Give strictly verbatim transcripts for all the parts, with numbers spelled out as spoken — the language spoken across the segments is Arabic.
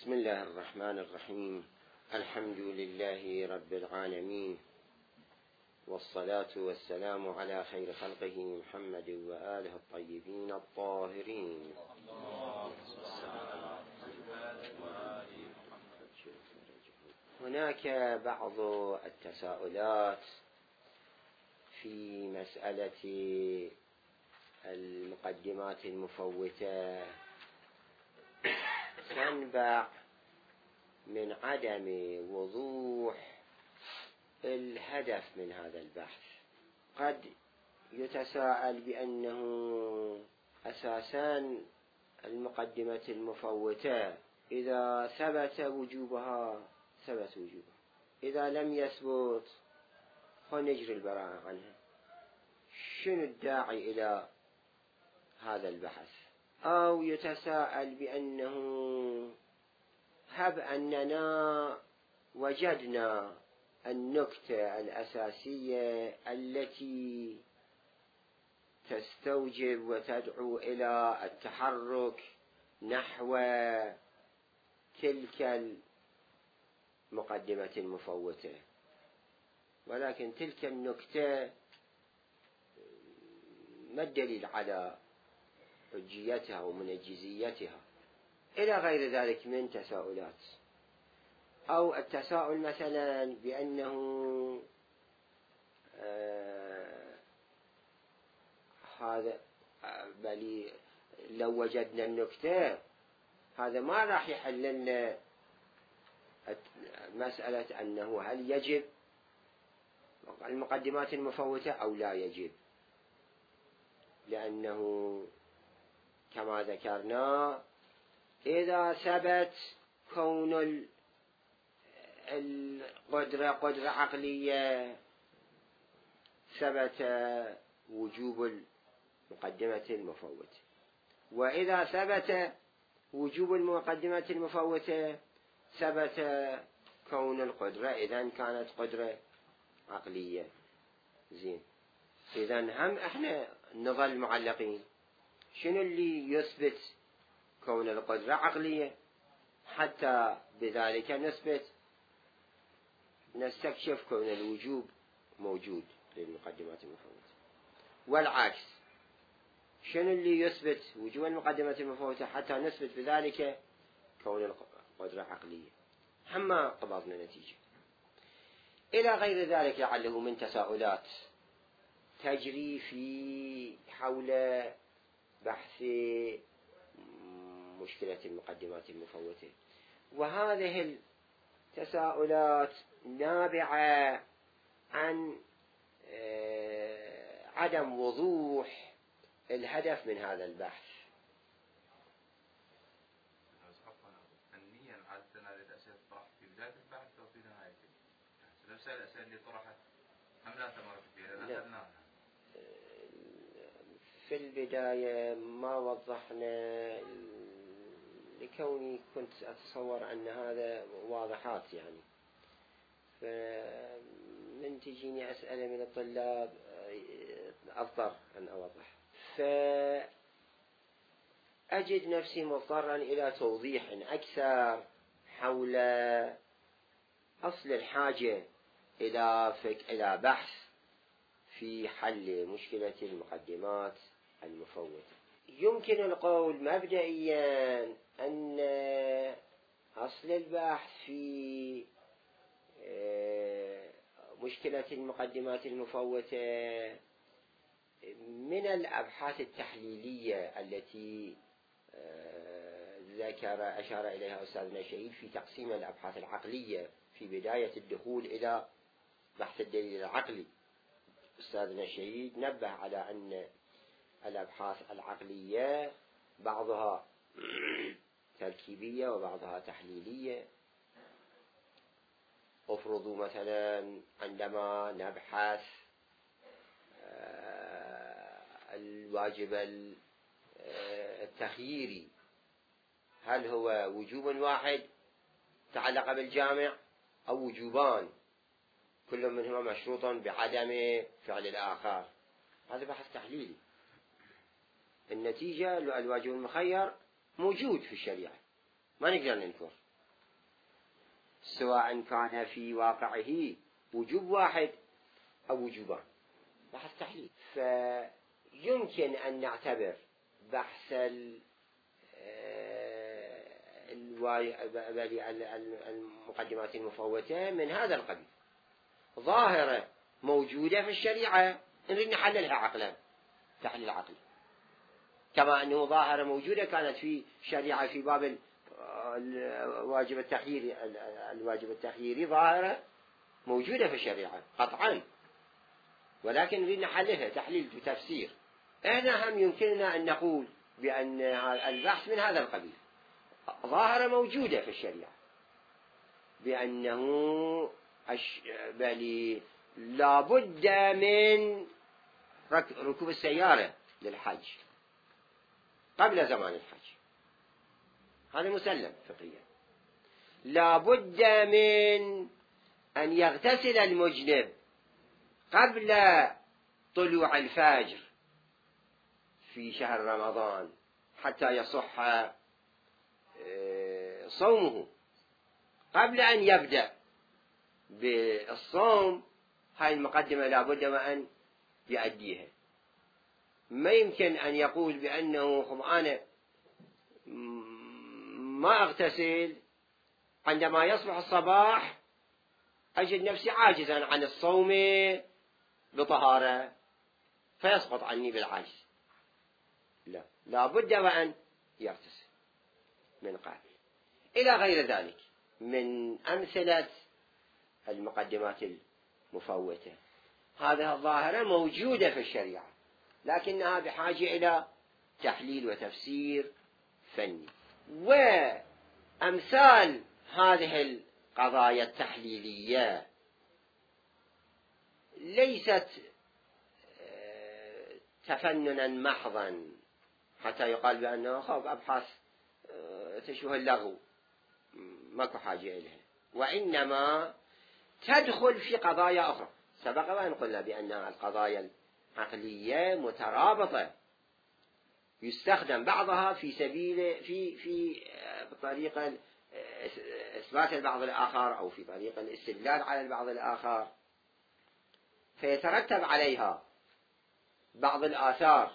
بسم الله الرحمن الرحيم. الحمد لله رب العالمين، والصلاة والسلام على خير خلقه محمد وآله الطيبين الطاهرين. هناك بعض التساؤلات في مسألة المقدمات المفوتة تنبع من عدم وضوح الهدف من هذا البحث. قد يتساءل بأنه أساساً المقدمة المفوتة إذا ثبت وجوبها ثبت وجوبها، إذا لم يثبت فنجري البراءة عنها. شنو الداعي إلى هذا البحث؟ أو يتساءل بأنه هب أننا وجدنا النكتة الأساسية التي تستوجب وتدعو إلى التحرك نحو تلك المقدمة المفوتة، ولكن تلك النكتة ما الدليل على حجيتها ومنجزيتها إلى غير ذلك من تساؤلات. أو التساؤل مثلا بأنه آه هذا بل لو وجدنا النكتة هذا ما راح يحل لنا مسألة أنه هل يجب المقدمات المفوتة أو لا يجب، لأنه كما ذكرنا إذا ثبت كون القدرة قدرة عقلية ثبت وجوب المقدمة المفوتة، وإذا ثبت وجوب المقدمة المفوتة ثبت كون القدرة إذن كانت قدرة عقلية. زين، إذن هم إحنا نظل معلقين شنو اللي يثبت كون القدرة عقلية حتى بذلك نثبت نستكشف كون الوجوب موجود للمقدمات المفوتة، والعكس شنو اللي يثبت وجوب المقدمات المفوتة حتى نثبت بذلك كون القدرة عقلية. حما قبضنا نتيجة إلى غير ذلك لعله من تساؤلات تجري في حول بحث مشكلة المقدمات المفوتة. وهذه التساؤلات نابعة عن عدم وضوح الهدف من هذا البحث. النية عادة هذه الأسئلة تطرح في بداية البحث أو في نهاية البحث؟ نفس الأسئلة اللي طرحت أم لا تمر فيها لأن أخذناها في البداية ما وضحنا لكوني كنت أتصور أن هذا واضحات، يعني فمن تجيني أسئلة من الطلاب أضطر أن أوضح، فأجد نفسي مضطرا إلى توضيح أكثر حول أصل الحاجة إلى فك إلى بحث في حل مشكلة المقدمات المفوتة. يمكن القول مبدئيا أن أصل البحث في مشكلة المقدمات المفوتة من الأبحاث التحليلية التي ذكر أشار إليها أستاذنا شهيد في تقسيم الأبحاث العقلية في بداية الدخول إلى بحث الدليل العقلي. أستاذنا شهيد نبه على أن الأبحاث العقلية بعضها تركيبية وبعضها تحليلية. افرضوا مثلا عندما نبحث الواجب التخييري هل هو وجوب واحد تعلق بالجامع أو وجوبان كل منهما مشروط بعدم فعل الآخر، هذا بحث تحليلي. النتيجة الواجب المخير موجود في الشريعة ما نقدر ننكر، سواء كان في واقعه وجوب واحد أو وجوبان، بحث تحليل. فيمكن أن نعتبر بحث المقدمات المفوتة من هذا القبيل، ظاهرة موجودة في الشريعة نريد نحللها عقلا، تحليل عقلي، كما أنه ظاهرة موجودة كانت في الشريعة في باب الواجب التخييري، الواجب التخييري ظاهرة موجودة في الشريعة قطعا، ولكن نريد نحللها تحليل وتفسير. احنا هم يمكننا أن نقول بأن البحث من هذا القبيل، ظاهرة موجودة في الشريعة بأنه بل لابد من ركوب السيارة للحج قبل زمان الحج، هذا مسلم فقهيا. لابد من أن يغتسل المجنب قبل طلوع الفجر في شهر رمضان حتى يصح صومه، قبل أن يبدأ بالصوم. هاي المقدمة لابد وأن يؤديها. ما يمكن أن يقول بأنه أنا ما أغتسل، عندما يصبح الصباح أجد نفسي عاجزا عن الصوم بطهارة فيسقط عني بالعجز. لا، لابد وأن يغتسل من قبل، إلى غير ذلك من أمثلة المقدمات المفوتة. هذه الظاهرة موجودة في الشريعة، لكنها بحاجة إلى تحليل وتفسير فني. وأمثال هذه القضايا التحليلية ليست تفننا محضا حتى يقال بأنه خب أبحاث تشبه اللغو، ماكو حاجة إليها، وإنما تدخل في قضايا أخرى. سبق وأن قلنا بأن القضايا العقلية مترابطة، يستخدم بعضها في سبيل في في طريقة إثبات البعض الآخر أو في طريقة الاستدلال على البعض الآخر، فيترتب عليها بعض الآثار.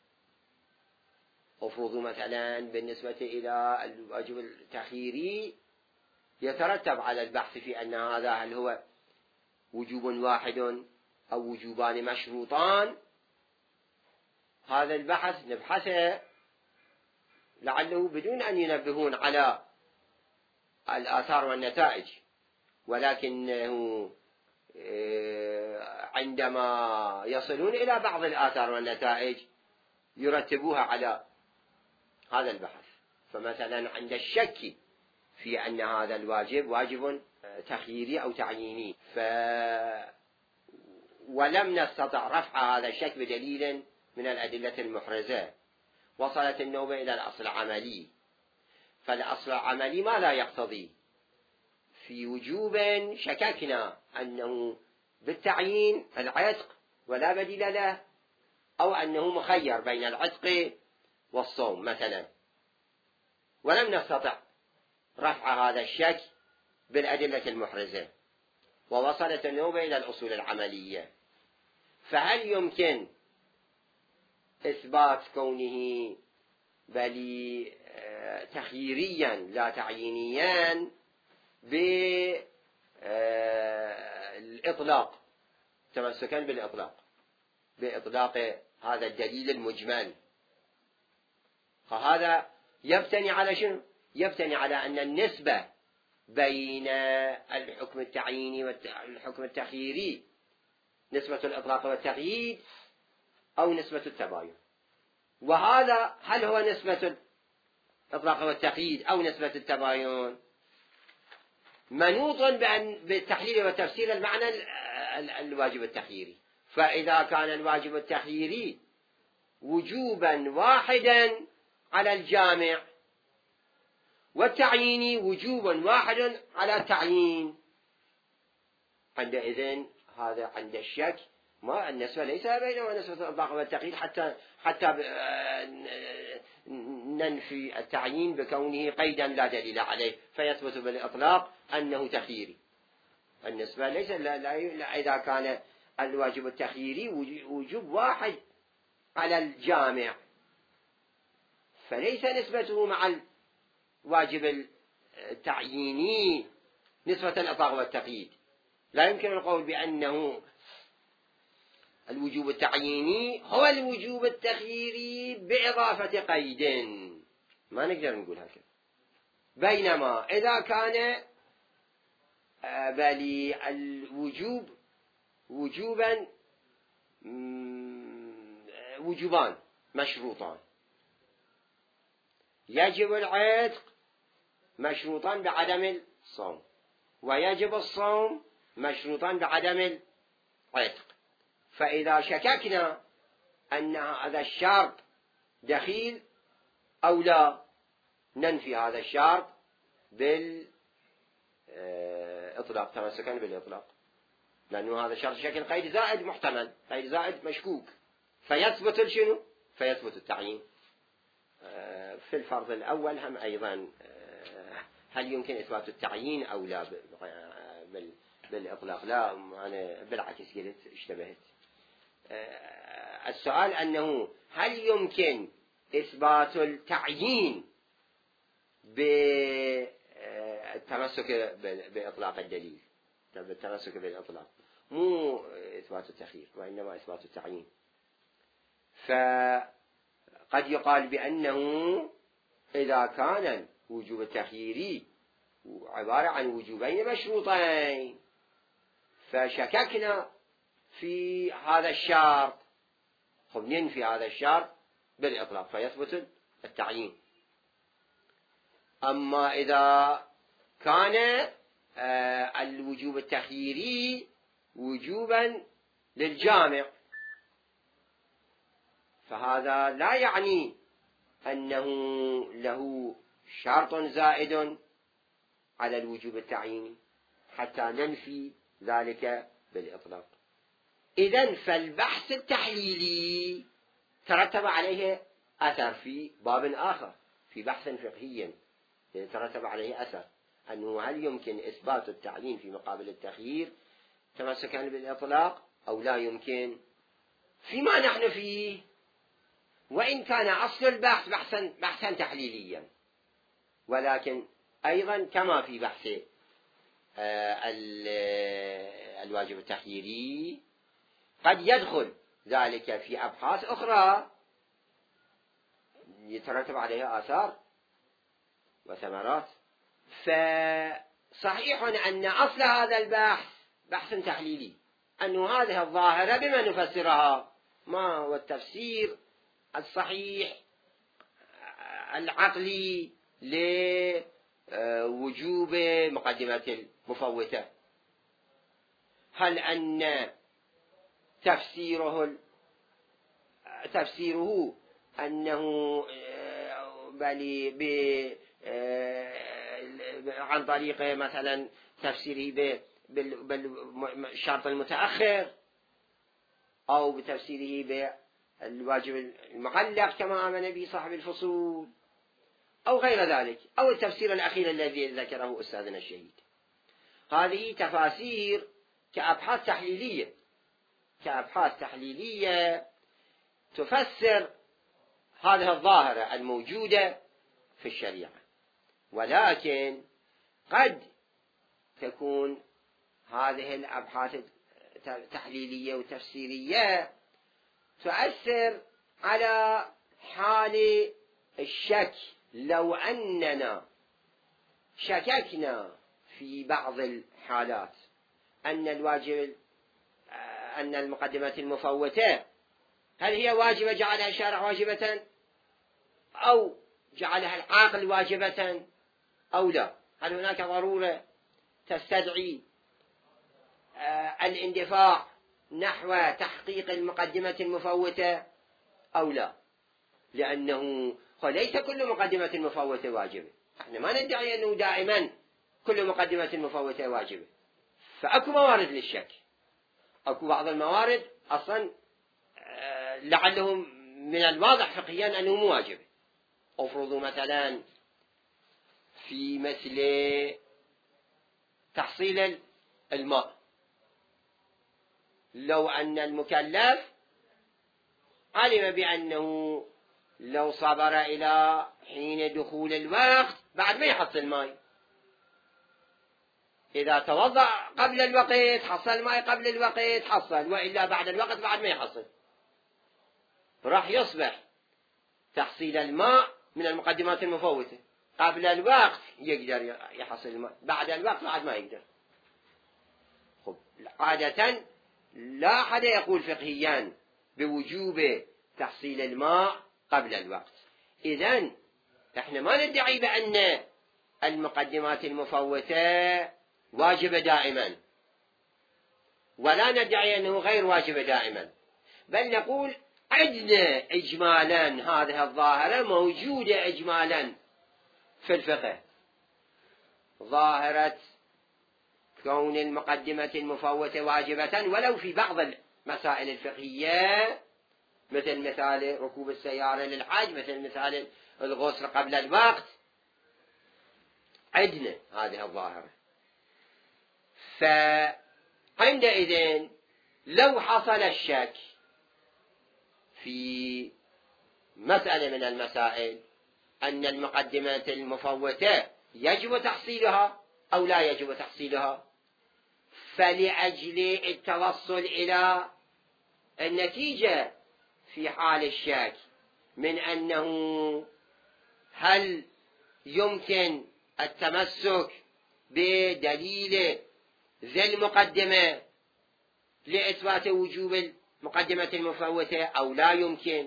أفرض مثلا بالنسبة إلى الواجب التخييري يترتب على البحث في أن هذا هل هو وجوب واحد أو وجوبان مشروطان. هذا البحث نبحثه لعله بدون أن ينبهون على الآثار والنتائج، ولكنه عندما يصلون إلى بعض الآثار والنتائج يرتبوها على هذا البحث. فمثلا عند الشك في أن هذا الواجب واجب تخييري أو تعييني، ف ولم نستطع رفع هذا الشك بدليل من الأدلة المحرزة، وصلت النوبة إلى الأصل العملي. فالأصل العملي ما لا يقتضي في وجوب شككنا أنه بالتعيين العتق ولا بديل له، أو أنه مخير بين العتق والصوم مثلا، ولم نستطع رفع هذا الشك بالأدلة المحرزة، ووصلت النوبة إلى الأصول العملية. فهل يمكن إثبات كونه بل تخييريا لا تعيينيا بالإطلاق، تمسكا بالإطلاق بإطلاق هذا الدليل المجمل؟ فهذا يبتني على شنو؟ يبتني على أن النسبة بين الحكم التعييني والحكم التخييري نسبة الإطلاق والتقييد أو نسبة التباين. وهذا هل هو نسبة الإطلاق والتقييد أو نسبة التباين؟ منوط بأن بالتحليل والتفسير المعنى الواجب التخييري. فإذا كان الواجب التخييري وجوبا واحدا على الجامع والتعييني وجوبا واحدا على التعيين، عندئذ هذا عند الشك ما النسبة ليس بينهما نسبة الإطلاق والتقييد حتى حتى ننفي التعيين بكونه قيدا لا دليل عليه فيثبت بالإطلاق أنه تخييري. النسبة ليس لا لا إذا كان الواجب التخييري وجوب واحد على الجامع فليس نسبته مع الواجب التعييني نسبة الإطلاق والتقييد. لا يمكن القول بأنه الوجوب التعييني هو الوجوب التخييري بإضافة قيد، ما نقدر نقول هكذا. بينما إذا كان بل الوجوب وجوبا وجوبان مشروطان، يجب العتق مشروطا بعدم الصوم، ويجب الصوم مشروطا بعدم العتق. فإذا شككنا أن هذا الشرط دخيل أو لا ننفي هذا الشرط بالإطلاق تمسكا بالإطلاق، لأنه هذا الشرط شكل قيد زائد محتمل، قيد زائد مشكوك، فيثبت الشنو؟ فيثبت التعيين. في الفرض الأول هم أيضا هل يمكن إثبات التعيين أو لا بالإطلاق؟ لا، أنا بالعكس قلت اشتبهت. السؤال أنه هل يمكن إثبات التعيين بالتمسك بإطلاق الدليل، بالتمسك بالإطلاق، مو إثبات التخيير وإنما إثبات التعيين. فقد يقال بأنه إذا كان وجوب التخييري عبارة عن وجوبين مشروطين فشككنا في هذا الشرط، خب ننفي هذا الشرط بالإطلاق فيثبت التعيين. أما إذا كان الوجوب التخييري وجوبا للجامع فهذا لا يعني أنه له شرط زائد على الوجوب التعييني حتى ننفي ذلك بالإطلاق. إذن فالبحث التحليلي ترتب عليه أثر في باب آخر، في بحث فقهي ترتب عليه أثر أنه هل يمكن إثبات التعيين في مقابل التخيير تمسكا بالإطلاق أو لا يمكن، فيما نحن فيه، وإن كان أصل البحث بحثا, بحثا تحليليا، ولكن أيضا كما في بحث الواجب التخييري قد يدخل ذلك في أبحاث أخرى يترتب عليها آثار وثمرات. فصحيح أن أصل هذا البحث بحث تحليلي، أن هذه الظاهرة بما نفسرها، ما هو التفسير الصحيح العقلي لوجوب مقدمة المفوتة؟ هل أن تفسيره تفسيره أنه بل عن طريق مثلا تفسيره بالشرط المتأخر أو بتفسيره بالواجب المعلق كما آمن به صاحب الفصول أو غير ذلك، أو التفسير الأخير الذي ذكره أستاذنا الشهيد؟ هذه تفاسير كأبحاث تحليلية كأبحاث تحليلية تفسر هذه الظاهرة الموجودة في الشريعة، ولكن قد تكون هذه الأبحاث التحليلية وتفسيرية تؤثر على حال الشك. لو أننا شككنا في بعض الحالات أن الواجب أن المقدمات المفوتة هل هي واجبة جعلها الشارع واجبة أو جعلها العاقل واجبة أو لا، هل هناك ضرورة تستدعي الاندفاع نحو تحقيق المقدمة المفوتة أو لا؟ لأنه ليس كل مقدمة مفوتة واجبة، احنا ما ندعي أنه دائما كل مقدمة مفوتة واجبة، فأكو موارد للشك، أكو بعض الموارد أصلا لعله من الواضح فقهيا أنه مو واجب. أفرضوا مثلا في مثل تحصيل الماء، لو أن المكلف علم بأنه لو صبر إلى حين دخول الوقت بعد ما يحصل ماء، إذا توضأ قبل الوقت حصل ماء قبل الوقت حصل، وإلا بعد الوقت بعد ما يحصل، راح يصبح تحصيل الماء من المقدمات المفوتة. قبل الوقت يقدر يحصل الماء، بعد الوقت بعد ما يقدر. خب عادة لا أحد يقول فقهيا بوجوب تحصيل الماء قبل الوقت. إذن احنا ما ندعي بأن المقدمات المفوتة واجبة دائما، ولا ندعي أنه غير واجبة دائما، بل نقول عندنا إجمالا هذه الظاهرة موجودة إجمالا في الفقه، ظاهرة كون المقدمة المفوتة واجبة ولو في بعض المسائل الفقهية، مثل مثال ركوب السيارة للحج، مثل مثال الغسل قبل الوقت، عندنا هذه الظاهرة. فعندئذ لو حصل الشك في مسألة من المسائل أن المقدمات المفوتة يجب تحصيلها أو لا يجب تحصيلها، فلأجل التوصل إلى النتيجة في حال الشك من أنه هل يمكن التمسك بدليل ذي المقدمة لإثبات وجوب المقدمة المفوتة أو لا يمكن،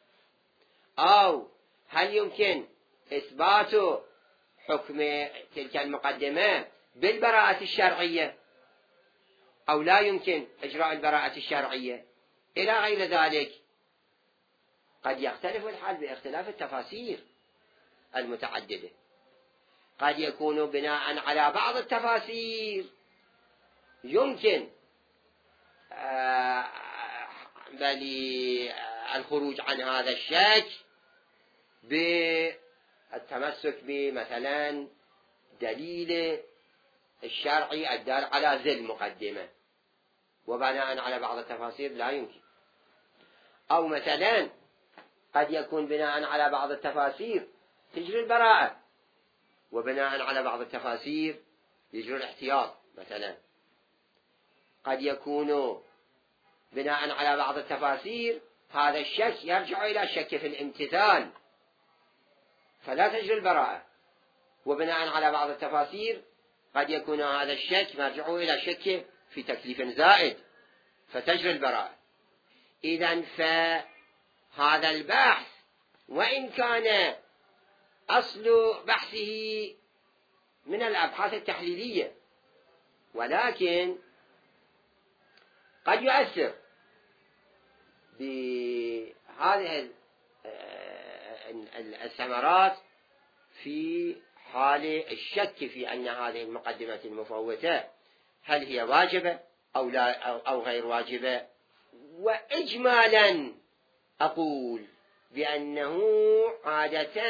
أو هل يمكن إثبات حكم تلك المقدمة بالبراءة الشرعية أو لا يمكن إجراء البراءة الشرعية إلى غير ذلك. قد يختلف الحال باختلاف التفاسير المتعددة، قد يكون بناء على بعض التفاسير يمكن بل الخروج عن هذا الشك بالتمسك بمثلا دليل الشرعي الدال على ذي المقدمة، وبناء على بعض التفاسير لا يمكن. أو مثلا قد يكون بناء على بعض التفاسير تجري البراءة، وبناء على بعض التفاسير يجري الاحتياط. مثلا قد يكون بناء على بعض التفاسير هذا الشك يرجع إلى الشك في الامتثال فلا تجري البراءة، وبناء على بعض التفاسير قد يكون هذا الشك مرجع إلى الشك في تكليف زائد فتجري البراءة. إذن فهذا البحث وإن كان أصل بحثه من الأبحاث التحليلية، ولكن قد يؤثر بهذه الثمرات في حال الشك في أن هذه المقدمة المفوتة هل هي واجبة أو لا أو غير واجبة. وإجمالا أقول بأنه عادة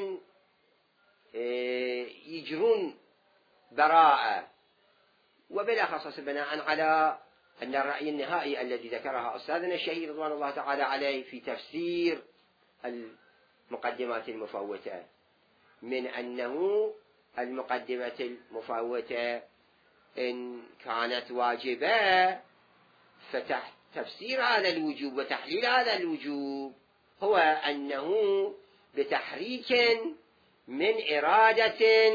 يجرون براءة، وبالأخص بناء على أن الرأي النهائي الذي ذكرها أستاذنا الشهيد رضوان الله تعالى عليه في تفسير المقدمات المفوتة من أنه المقدمة المفوتة إن كانت واجبة فتفسير هذا الوجوب وتحليل هذا الوجوب هو أنه بتحريك من إرادة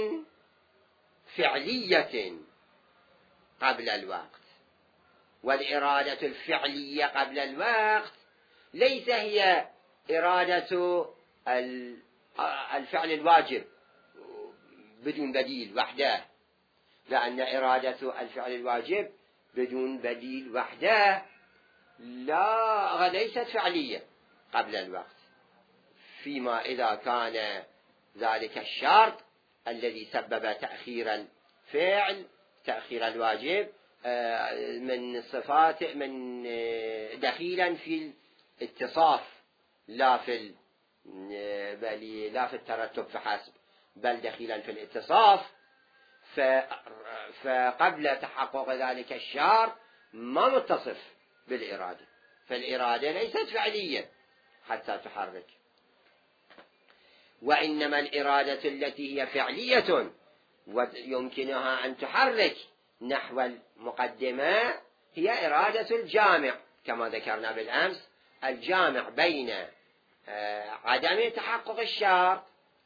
فعلية قبل الوقت، والإرادة الفعلية قبل الوقت ليس هي إرادة الفعل الواجب بدون بديل وحده، لأن إرادة الفعل الواجب بدون بديل وحده لا ليست فعلية قبل الوقت، فيما إذا كان ذلك الشرط الذي سبب تأخير الفعل تأخير الواجب من صفات من دخيلا في الاتصاف لا في بل لا في الترتب فحسب، بل دخيلا في الاتصاف. فقبل تحقق ذلك الشرط ما متصف بالإرادة، فالإرادة ليست فعلية حتى تحرك، وإنما الإرادة التي هي فعلية ويمكنها أن تحرك نحو المقدمة هي إرادة الجامع، كما ذكرنا بالأمس، الجامع بين عدم تحقق الشرط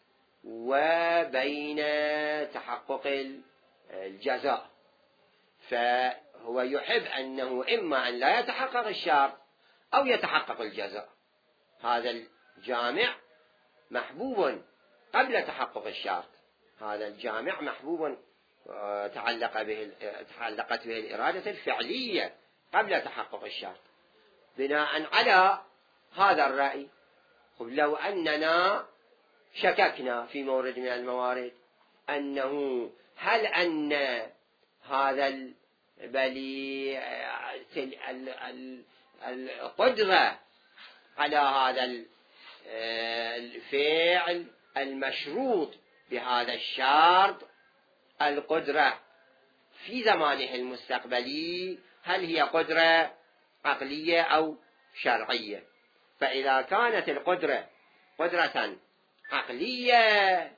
وبين تحقق الجزاء. فهو يحب أنه إما أن لا يتحقق الشرط أو يتحقق الجزاء. هذا الجامع محبوب قبل تحقق الشرط، هذا الجامع محبوب تعلق به تعلقت به الإرادة الفعلية قبل تحقق الشرط. بناء على هذا الرأي، لو أننا شككنا في مورد من الموارد أنه هل أن هذا بل القدرة على هذا الفعل المشروط بهذا الشرط، القدرة في زمانه المستقبلي، هل هي قدرة عقلية أو شرعية؟ فإذا كانت القدرة قدرة عقلية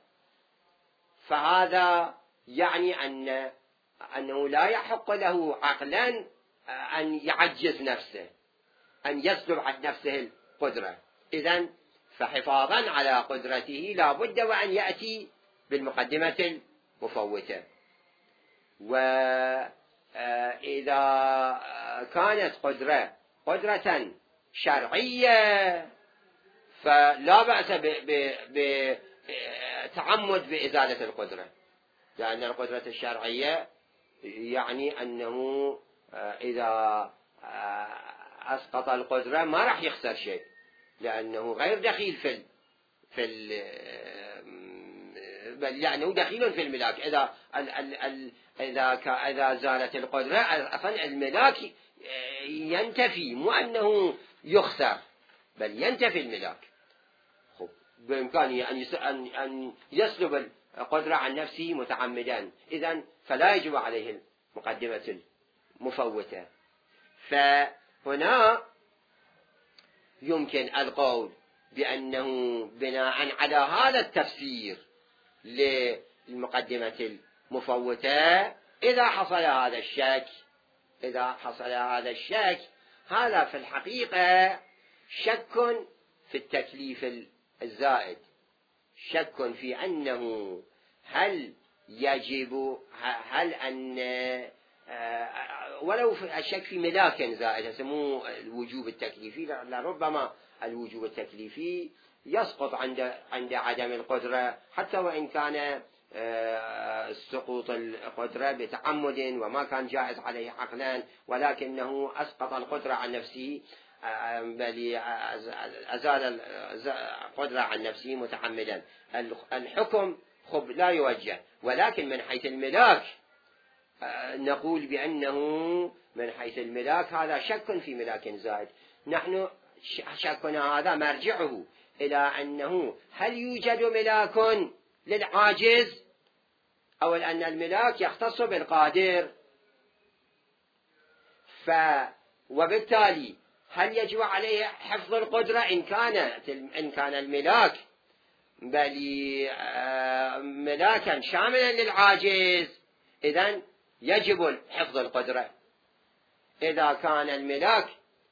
فهذا يعني أن أنه لا يحق له عقلا أن يعجز نفسه، أن يسلب عن نفسه القدرة. إذن فحفاظا على قدرته لا بد وأن يأتي بالمقدمة المفوتة. وإذا كانت قدرة قدرة شرعية فلا بأس بتعمد بإزالة القدرة، لأن القدرة الشرعية يعني أنه إذا أسقط القدرة ما راح يخسر شيء، لأنه غير دخيل في ال في ال بل يعني دخيل في الملاك. إذا ال ال ال إذا إذا زالت القدرة أصلا الملاك ينتفي، مو أنه يخسر بل ينتفي الملاك. خب بإمكانه أن أن يسلب القدرة عن نفسه متعمدا، إذن فلا يجب عليه المقدمة المفوتة. فهنا يمكن القول بأنه بناء على هذا التفسير للمقدمة المفوتة، إذا حصل هذا الشك إذا حصل هذا الشك هذا في الحقيقة شك في التكليف الزائد، شك في أنه هل يجب هل أن ولو في الشك في ملاك زائد، يسموه الوجوب التكليفي، لربما الوجوب التكليفي يسقط عند عند عدم القدرة، حتى وإن كان سقوط القدرة بتعمد وما كان جائز عليه عقلا، ولكنه أسقط القدرة عن نفسه، بل أزال القدرة عن نفسه متعمدا. الحكم خب لا يوجه، ولكن من حيث الملاك نقول بأنه من حيث الملاك هذا شك في ملاك زائد. نحن شكنا هذا مرجعه إلى أنه هل يوجد ملاك للعاجز أو أن الملاك يختص بالقادر، ف وبالتالي هل يجب عليه حفظ القدرة إن كانت إن كان الملاك بل ملاكا شاملا للعاجز، إذن يجب حفظ القدرة. إذا كان الملاك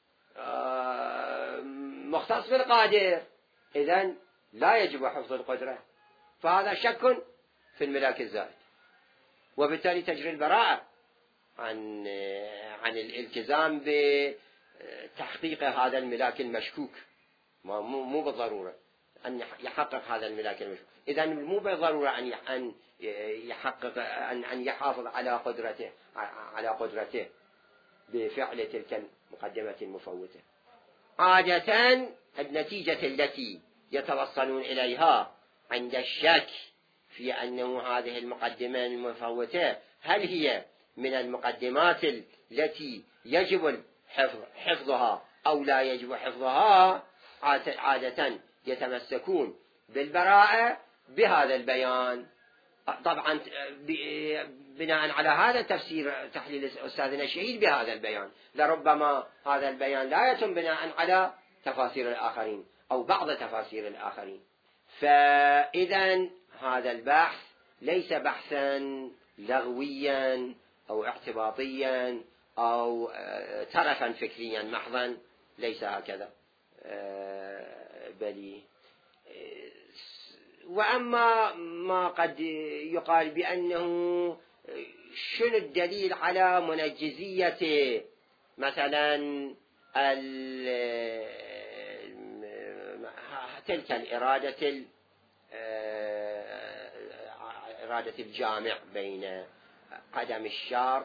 مختص بالقادر إذن لا يجب حفظ القدرة، فهذا شك في الملاك الزائد، وبالتالي تجري البراءة عن عن الالتزام بتحقيق هذا الملاك المشكوك، مو مو بالضرورة أن يحقق هذا الملاك المشكوك. إذن مو بالضرورة أن أن يحقق أن أن يحافظ على قدرته على قدرته بفعل تلك المقدمة المفوتة. عادة النتيجة التي يتوصلون إليها عند الشك في أنه هذه المقدمة المفوتة هل هي من المقدمات التي يجب حفظها أو لا يجب حفظها عادة يتمسكون بالبراءة بهذا البيان. طبعا بناء على هذا تفسير تحليل أستاذنا الشهيد بهذا البيان، لربما هذا البيان لا يتم بناء على تفاسير الآخرين أو بعض تفاسير الآخرين. فإذا هذا البحث ليس بحثا لغويا أو اعتباطيا أو ترفا فكريا محضا، ليس هكذا. بل وأما ما قد يقال بأنه شنو الدليل على منجزية مثلا تلك الإرادة إرادة الجامع بين قدم الشرط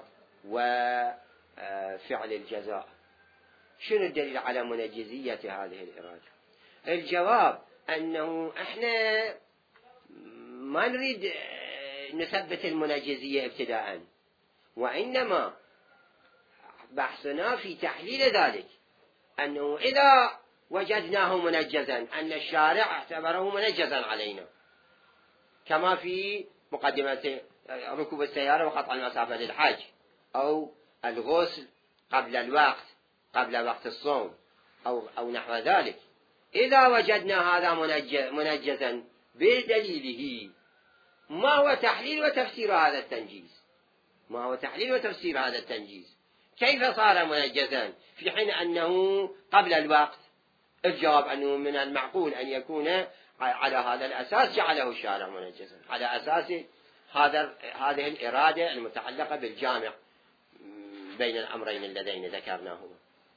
وفعل الجزاء، شنو الدليل على منجزية هذه الإرادة؟ الجواب أنه إحنا ما نريد نثبت المنجزية ابتداء، وإنما بحثنا في تحليل ذلك أنه إذا وجدناه منجزا أن الشارع اعتبره منجزا علينا، كما في مقدمة ركوب السيارة وقطع المسافة للحج، أو الغسل قبل الوقت قبل وقت الصوم أو, أو نحو ذلك. إذا وجدنا هذا منجزا بدليله، ما هو تحليل وتفسير هذا التنجيز؟ ما هو تحليل وتفسير هذا التنجيز؟ كيف صار منجزا في حين أنه قبل الوقت؟ الجواب أنه من المعقول أن يكون على هذا الأساس جعله الشارع منجزا، على أساس هذا هذه الإرادة المتعلقة بالجامع بين الأمرين اللذين ذكرناهما.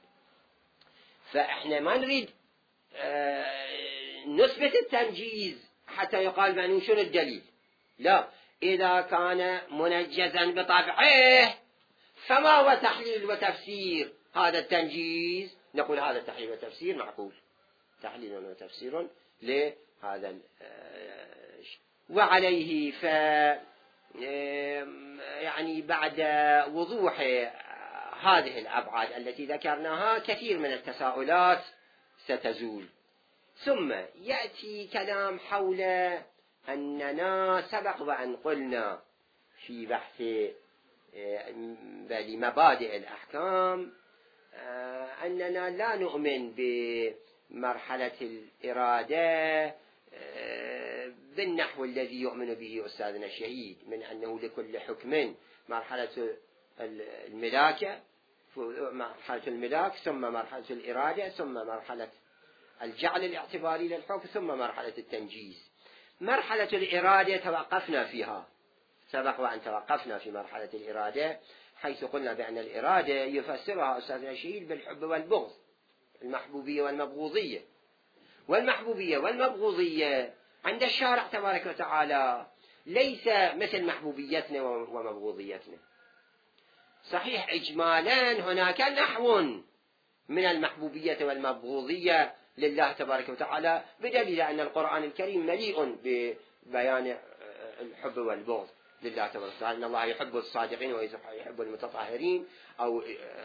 فإحنا ما نريد نثبت التنجيز حتى يقال بأنه شنو الدليل، لا، إذا كان منجزا بطبعه فما هو تحليل وتفسير هذا التنجيز؟ نقول هذا التحليل وتفسير معقول، تحليل وتفسير لهذا. وعليه ف يعني بعد وضوح هذه الأبعاد التي ذكرناها كثير من التساؤلات ستزول. ثم يأتي كلام حول أننا سبق وأن قلنا في بحث مبادئ الأحكام أننا لا نؤمن بمرحلة الإرادة بالنحو الذي يؤمن به أستاذنا الشهيد، من أنه لكل حكم مرحلة الملاكة مرحلة الملاك، ثم مرحلة الإرادة، ثم مرحلة الجعل الاعتباري للحكم، ثم مرحلة التنجيز. مرحلة الإرادة توقفنا فيها، سبق وأن توقفنا في مرحلة الإرادة، حيث قلنا بأن الإرادة يفسرها أستاذنا الشهيد بالحب والبغض، المحبوبية والمبغوضية. والمحبوبية والمبغوضية عند الشارع تبارك وتعالى ليس مثل محبوبيتنا ومبغوضيتنا. صحيح إجمالا هناك نحو من المحبوبية والمبغوضية لله تبارك وتعالى، بدليل أن القرآن الكريم مليء ببيان الحب والبغض لله تبارك وتعالى، أن الله يحب الصادقين ويحب المتطهرين، أو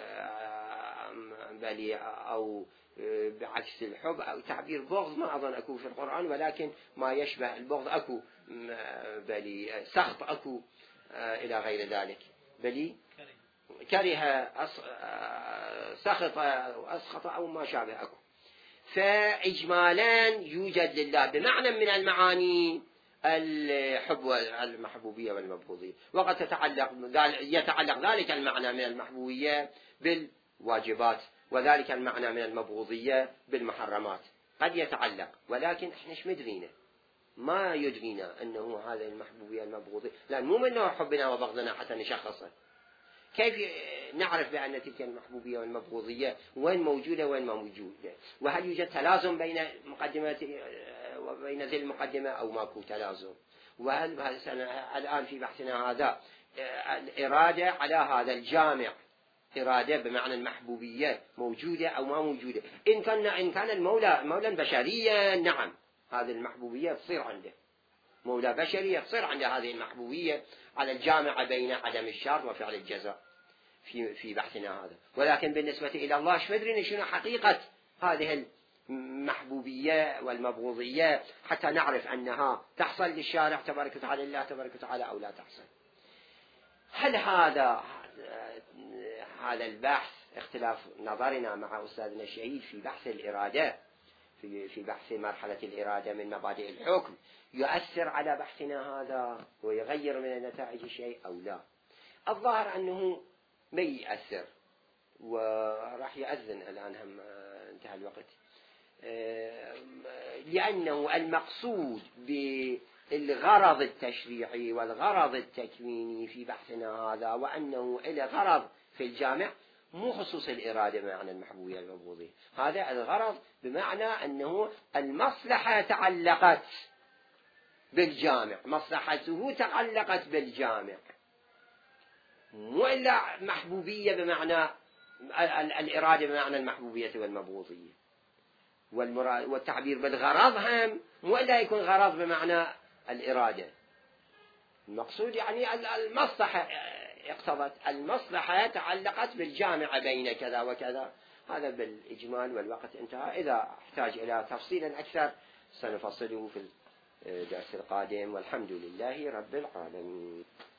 بل أو بعكس الحب أو تعبير بغض ما أظن أكو في القرآن، ولكن ما يشبه البغض أكو، بل سخط أكو إلى غير ذلك، بل كره سخط أو أسخط أو ما شابه أكو. فإجمالا يوجد لله بمعنى من المعاني الحب والمحبوبية والمبغوضية، وقد تتعلق يتعلق ذلك المعنى من المحبوبية بالواجبات، وذلك المعنى من المبغوضية بالمحرمات، قد يتعلق، ولكن احنا ايش مدرينا؟ ما يدرينا أنه هذا المحبوبية المبغوضية، لأن مو منه حبنا وبغضنا حتى نشخصه. كيف نعرف بأن تلك المحبوبية والمبغوضية وين موجودة وين ما موجودة؟ وهل يوجد تلازم بين مقدمات وبين ذي المقدمة أو ماكو تلازم؟ وهل الآن في بحثنا هذا الإرادة على هذا الجامع، إرادة بمعنى المحبوبية موجودة أو ما موجودة؟ إن كان إن كان المولى مولا بشريا، نعم هذه المحبوبية تصير عنده مولى بشري تصير عند هذه المحبوبية على الجامعة بين عدم الشر وفعل الجزاء في في بحثنا هذا. ولكن بالنسبة إلى الله شو مدري شنو حقيقة هذه المحبوبية والمبغوضية حتى نعرف أنها تحصل للشارع تبارك وتعالى الله تبارك وتعالى أو لا تحصل. هل هذا هذا البحث اختلاف نظرنا مع أستاذنا الشهيد في بحث الإرادة في في بحث مرحلة الإرادة من مبادئ الحكم يؤثر على بحثنا هذا ويغير من النتائج شيء أو لا؟ الظاهر أنه ما يأثر، وراح يأذن الآن هم انتهى الوقت، لأنه المقصود بالغرض التشريعي والغرض التكويني في بحثنا هذا وأنه إلى غرض في الجامع مو خصوص الإرادة بمعنى المحبوبية المبغوضية، هذا الغرض بمعنى أنه المصلحة تعلقت بالجامع، مصلحته تعلقت بالجامع، مو إلا محبوبية بمعنى الإرادة بمعنى المحبوبية والمبغوضية. والتعبير بالغرض هم مو إلا يكون غرض بمعنى الإرادة، المقصود يعني المصلحة اقتضت، المصلحة تعلقت بالجامعة بين كذا وكذا. هذا بالإجمال، والوقت انتهى. إذا احتاج إلى تفصيل أكثر سنفصله في الدرس القادم، والحمد لله رب العالمين.